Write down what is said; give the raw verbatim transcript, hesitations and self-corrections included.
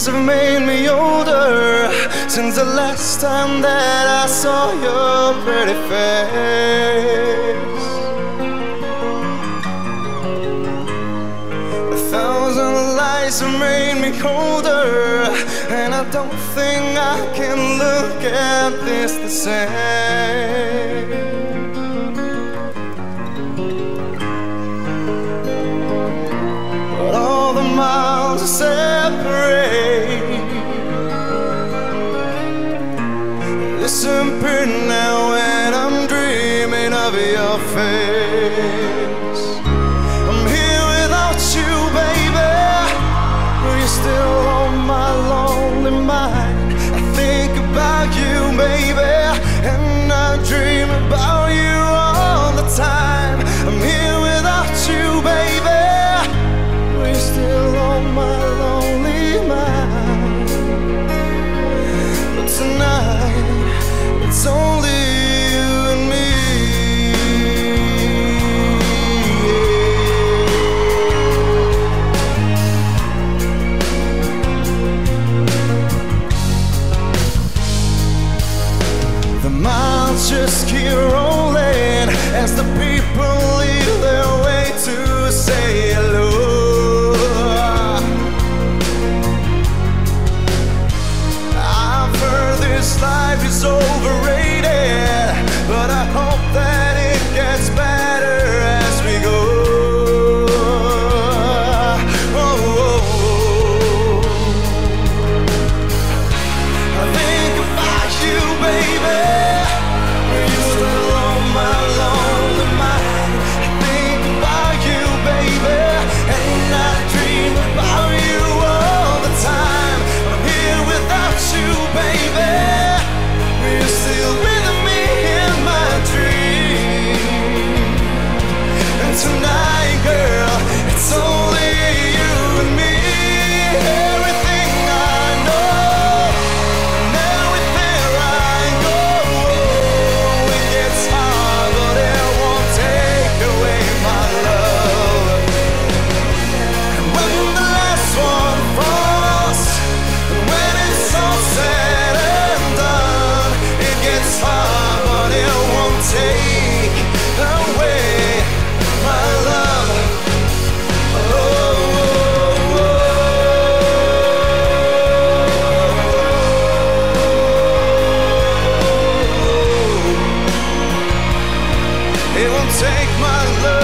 miles have made me older since the last time that I saw your pretty face. A thousand lights have made me colder, and I don't think I can look at this the same. All the miles that separate disappear now when I'm dreaming of your face. I'm here without you, baby, but you're still on my lonely mind. I think about you, baby, and I dream about you all the time. I'm here without you, baby, still on my lonely mind. But tonight it's only you and me. The miles just keep rolling as the people leave their way to say hello. This life is overrated, but I hope that it gets better as we go. Oh, oh, oh. I think about you, baby, you're still on my lonely mind. I think about you, baby, and I dream about you all the time. I'm here without you, baby, you're still with me in my dream. And tonight, girl, it's only you and me. Everything I know and everywhere I go, it gets hard, but it won't take away my love. And when the last one falls, and when it's all said and done, it gets hard, but it won't take away my love. Oh, oh, oh, oh. It won't take my love.